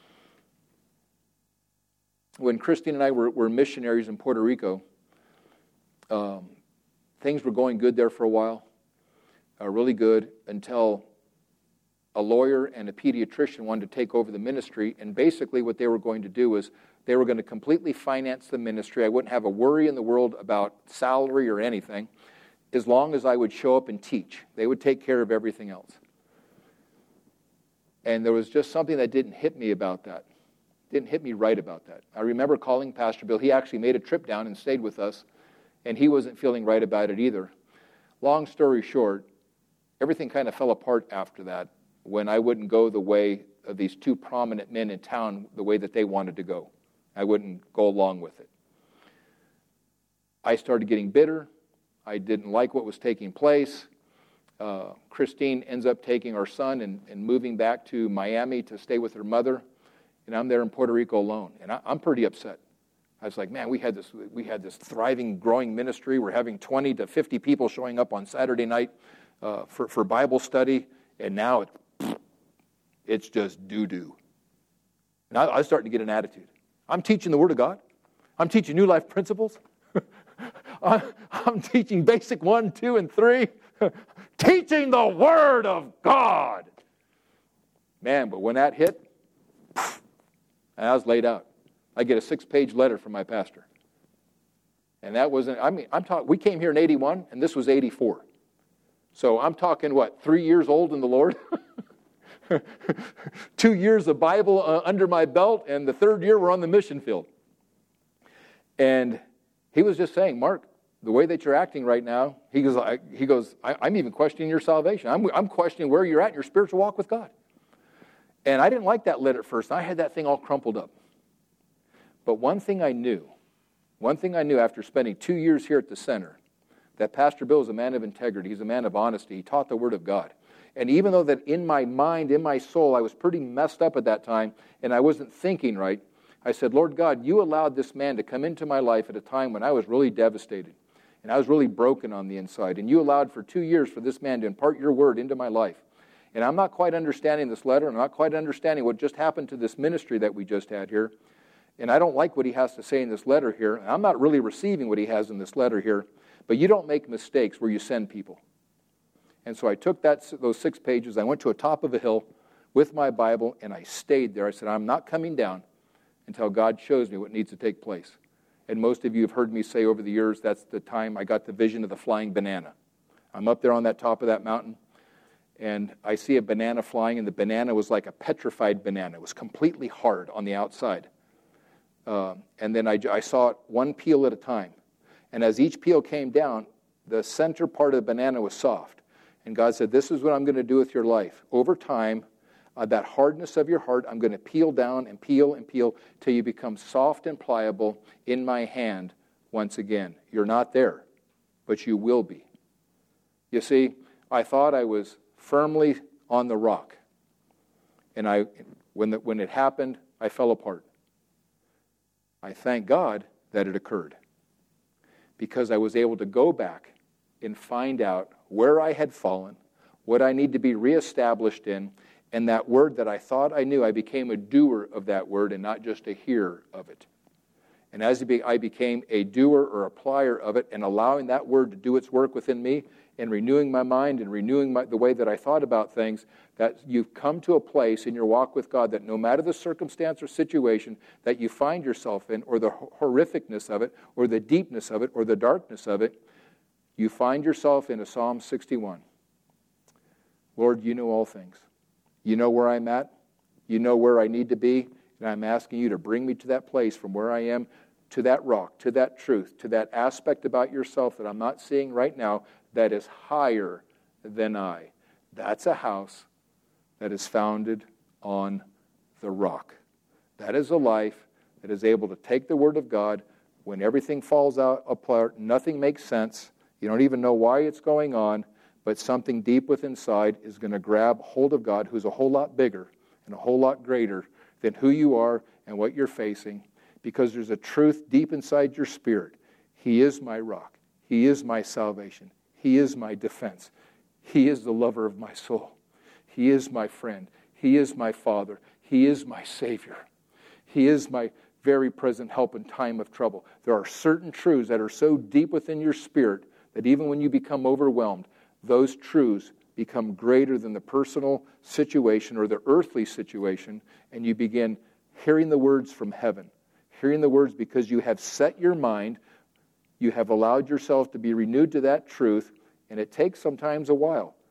When Christine and I were, were missionaries in Puerto Rico, um, things were going good there for a while, uh, really good, until a lawyer and a pediatrician wanted to take over the ministry, and basically what they were going to do was they were going to completely finance the ministry. I wouldn't have a worry in the world about salary or anything, as long as I would show up and teach. They would take care of everything else. And there was just something that didn't hit me about that. didn't hit me right about that. I remember calling Pastor Bill. He actually made a trip down and stayed with us, and he wasn't feeling right about it either. Long story short, everything kind of fell apart after that when I wouldn't go the way of these two prominent men in town the way that they wanted to go. I wouldn't go along with it. I started getting bitter. I didn't like what was taking place. Uh, Christine ends up taking our son and, and moving back to Miami to stay with her mother. And I'm there in Puerto Rico alone. And I, I'm pretty upset. I was like, man, we had this we had this thriving, growing ministry. We're having twenty to fifty people showing up on Saturday night uh, for, for Bible study. And now it, it's just doo-doo. And I, I was starting to get an attitude. I'm teaching the Word of God. I'm teaching New Life principles. I'm teaching basic one, two, and three. Teaching the Word of God. Man, but when that hit, I was laid out. I get a six-page letter from my pastor. And that wasn't, I mean, I'm talking, we came here in eighty-one, and this was eighty-four. So I'm talking, what, three years old in the Lord? Two years of Bible uh, under my belt, and the third year we're on the mission field. And he was just saying, Mark, the way that you're acting right now, he goes, I, he goes, I, I'm even questioning your salvation. I'm, I'm questioning where you're at in your spiritual walk with God. And I didn't like that letter at first. I had that thing all crumpled up. But one thing I knew, one thing I knew after spending two years here at the center, that Pastor Bill is a man of integrity. He's a man of honesty. He taught the Word of God. And even though that in my mind, in my soul, I was pretty messed up at that time, and I wasn't thinking right, I said, Lord God, you allowed this man to come into my life at a time when I was really devastated. And I was really broken on the inside. And you allowed for two years for this man to impart your word into my life. And I'm not quite understanding this letter. I'm not quite understanding what just happened to this ministry that we just had here. And I don't like what he has to say in this letter here. And I'm not really receiving what he has in this letter here. But you don't make mistakes where you send people. And so I took that those six pages. I went to a top of a hill with my Bible, and I stayed there. I said, I'm not coming down until God shows me what needs to take place. And most of you have heard me say over the years, that's the time I got the vision of the flying banana. I'm up there on that top of that mountain, and I see a banana flying, and the banana was like a petrified banana. It was completely hard on the outside. Uh, and then I, I saw it one peel at a time. And as each peel came down, the center part of the banana was soft. And God said, this is what I'm going to do with your life. Over time, uh, that hardness of your heart, I'm going to peel down and peel and peel till you become soft and pliable in my hand once again. You're not there, but you will be. You see, I thought I was firmly on the rock. And I, when, the, when it happened, I fell apart. I thank God that it occurred, because I was able to go back and find out where I had fallen, what I need to be reestablished in, and that word that I thought I knew, I became a doer of that word and not just a hearer of it. And as I became a doer or applier of it and allowing that word to do its work within me and renewing my mind and renewing my, the way that I thought about things, that you've come to a place in your walk with God that no matter the circumstance or situation that you find yourself in, or the horrificness of it, or the deepness of it, or the darkness of it, you find yourself in a Psalm sixty-one. Lord, you know all things. You know where I'm at. You know where I need to be. And I'm asking you to bring me to that place from where I am, to that rock, to that truth, to that aspect about yourself that I'm not seeing right now that is higher than I. That's a house that is founded on the rock. That is a life that is able to take the Word of God when everything falls out apart, nothing makes sense, you don't even know why it's going on, but something deep within inside is going to grab hold of God, who's a whole lot bigger and a whole lot greater than who you are and what you're facing, because there's a truth deep inside your spirit. He is my rock. He is my salvation. He is my defense. He is the lover of my soul. He is my friend. He is my Father. He is my Savior. He is my very present help in time of trouble. There are certain truths that are so deep within your spirit that even when you become overwhelmed, those truths become greater than the personal situation or the earthly situation, and you begin hearing the words from heaven, hearing the words because you have set your mind, you have allowed yourself to be renewed to that truth, and it takes sometimes a while.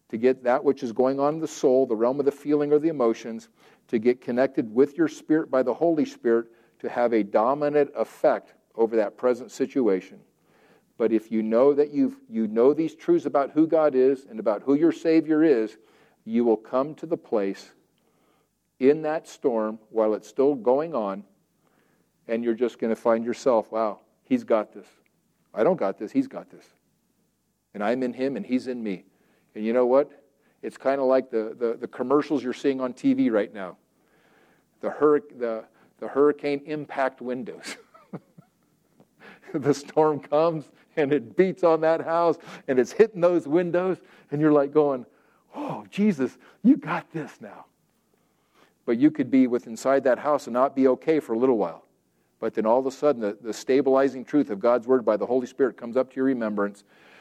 to get that which is going on in the soul, the realm of the feeling or the emotions, to get connected with your spirit by the Holy Spirit to have a dominant effect over that present situation. But if you know that you've, you know these truths about who God is and about who your Savior is, you will come to the place in that storm while it's still going on, and you're just going to find yourself, wow, He's got this. I don't got this, He's got this. And I'm in Him and He's in me. And you know what? It's kind of like the, the, the commercials you're seeing on T V right now. The, hurric- the, the hurricane impact windows. The storm comes and it beats on that house and it's hitting those windows and you're like going, oh, Jesus, you got this now. But you could be with inside that house and not be okay for a little while. But then all of a sudden the, the stabilizing truth of God's Word by the Holy Spirit comes up to your remembrance.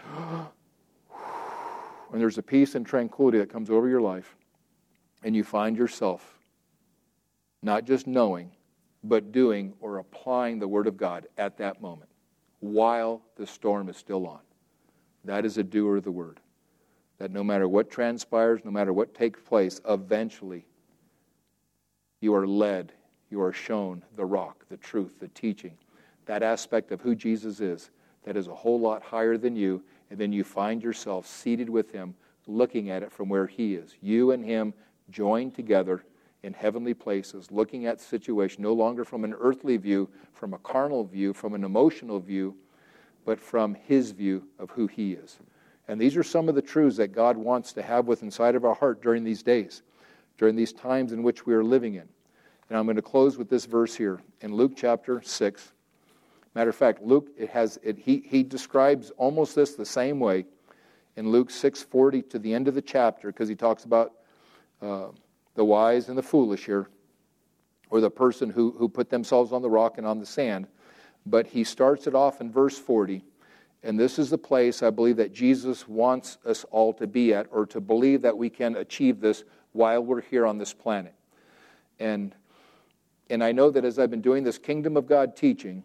And there's a peace and tranquility that comes over your life. And you find yourself not just knowing, but doing or applying the Word of God at that moment while the storm is still on. That is a doer of the Word. That no matter what transpires, no matter what takes place, eventually you are led, you are shown the rock, the truth, the teaching, that aspect of who Jesus is that is a whole lot higher than you, and then you find yourself seated with Him, looking at it from where He is. You and Him joined together in heavenly places, looking at the situation no longer from an earthly view, from a carnal view, from an emotional view, but from His view of who He is. And these are some of the truths that God wants to have with inside of our heart during these days, during these times in which we are living in. And I'm going to close with this verse here in Luke chapter six. Matter of fact, Luke, it has it, he, he describes almost this the same way in Luke six forty to the end of the chapter, because he talks about uh, the wise and the foolish here, or the person who, who put themselves on the rock and on the sand. But he starts it off in verse forty, and this is the place I believe that Jesus wants us all to be at, or to believe that we can achieve this while we're here on this planet. And, and I know that as I've been doing this Kingdom of God teaching,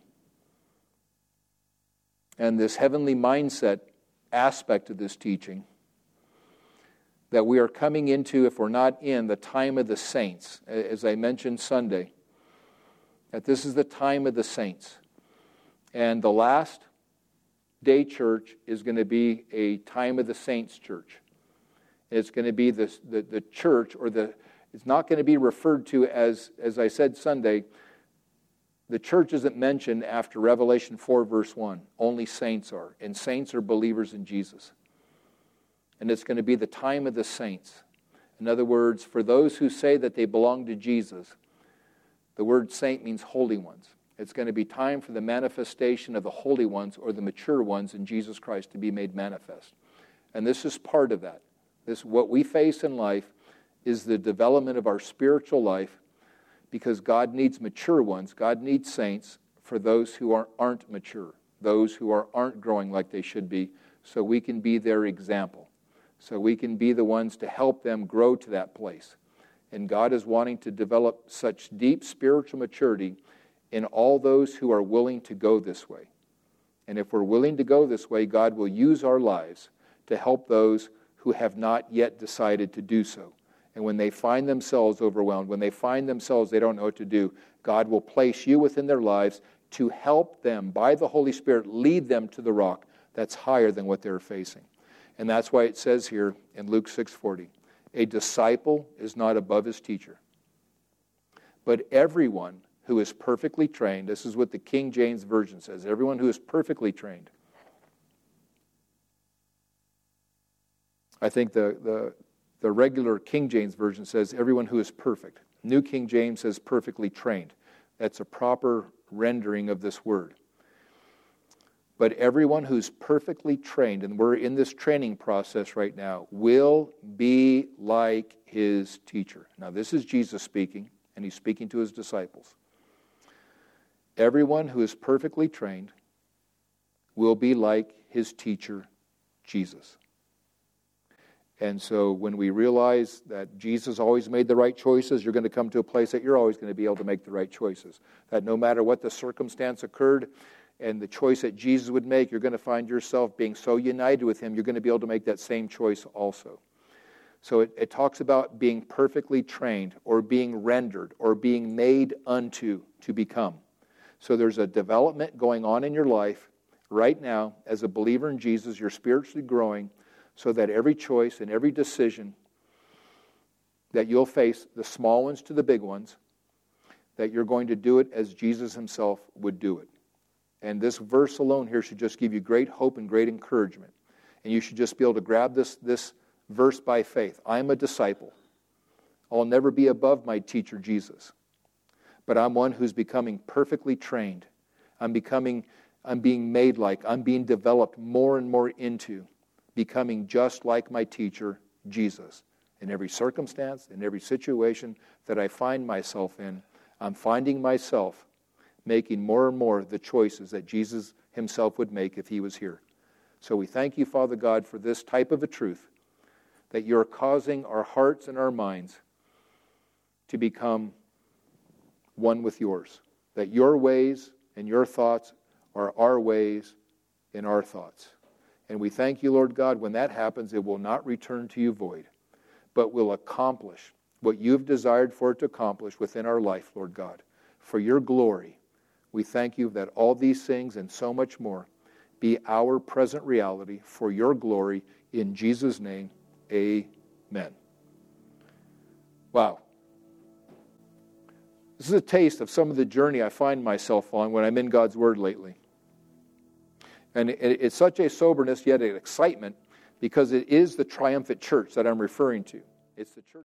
and this heavenly mindset aspect of this teaching, that we are coming into, if we're not in, the time of the saints. As I mentioned Sunday, that this is the time of the saints. And the last day church is going to be a time of the saints church. It's going to be the, the, the church, or the, it's not going to be referred to as, as I said Sunday, the church isn't mentioned after Revelation four verse one. Only saints are. And saints are believers in Jesus. And it's going to be the time of the saints. In other words, for those who say that they belong to Jesus, the word saint means holy ones. It's going to be time for the manifestation of the holy ones, or the mature ones in Jesus Christ, to be made manifest. And this is part of that. This, what we face in life is the development of our spiritual life, because God needs mature ones. God needs saints for those who are, aren't mature, those who are, aren't growing like they should be, so we can be their example. So we can be the ones to help them grow to that place. And God is wanting to develop such deep spiritual maturity in all those who are willing to go this way. And if we're willing to go this way, God will use our lives to help those who have not yet decided to do so. And when they find themselves overwhelmed, when they find themselves they don't know what to do, God will place you within their lives to help them, by the Holy Spirit, lead them to the rock that's higher than what they're facing. And that's why it says here in Luke six forty, a disciple is not above his teacher. But everyone who is perfectly trained, this is what the King James Version says, everyone who is perfectly trained. I think the, the, the regular King James Version says everyone who is perfect. New King James says perfectly trained. That's a proper rendering of this word. But everyone who's perfectly trained, and we're in this training process right now, will be like his teacher. Now, this is Jesus speaking, and he's speaking to his disciples. Everyone who is perfectly trained will be like his teacher, Jesus. And so when we realize that Jesus always made the right choices, you're going to come to a place that you're always going to be able to make the right choices. That no matter what the circumstance occurred, and the choice that Jesus would make, you're going to find yourself being so united with him, you're going to be able to make that same choice also. So it, it talks about being perfectly trained or being rendered or being made unto to become. So there's a development going on in your life right now. As a believer in Jesus, you're spiritually growing so that every choice and every decision that you'll face, the small ones to the big ones, that you're going to do it as Jesus himself would do it. And this verse alone here should just give you great hope and great encouragement. And you should just be able to grab this, this verse by faith. I'm a disciple. I'll never be above my teacher, Jesus. But I'm one who's becoming perfectly trained. I'm becoming, I'm being made like, I'm being developed more and more into becoming just like my teacher, Jesus. In every circumstance, in every situation that I find myself in, I'm finding myself making more and more the choices that Jesus himself would make if he was here. So we thank you, Father God, for this type of a truth, that you're causing our hearts and our minds to become one with yours. That your ways and your thoughts are our ways and our thoughts. And we thank you, Lord God, when that happens, it will not return to you void, but will accomplish what you've desired for it to accomplish within our life, Lord God. For your glory, we thank you that all these things and so much more be our present reality for your glory. In Jesus' name, amen. Wow. This is a taste of some of the journey I find myself on when I'm in God's Word lately. And it's such a soberness, yet an excitement, because it is the triumphant church that I'm referring to. It's the church.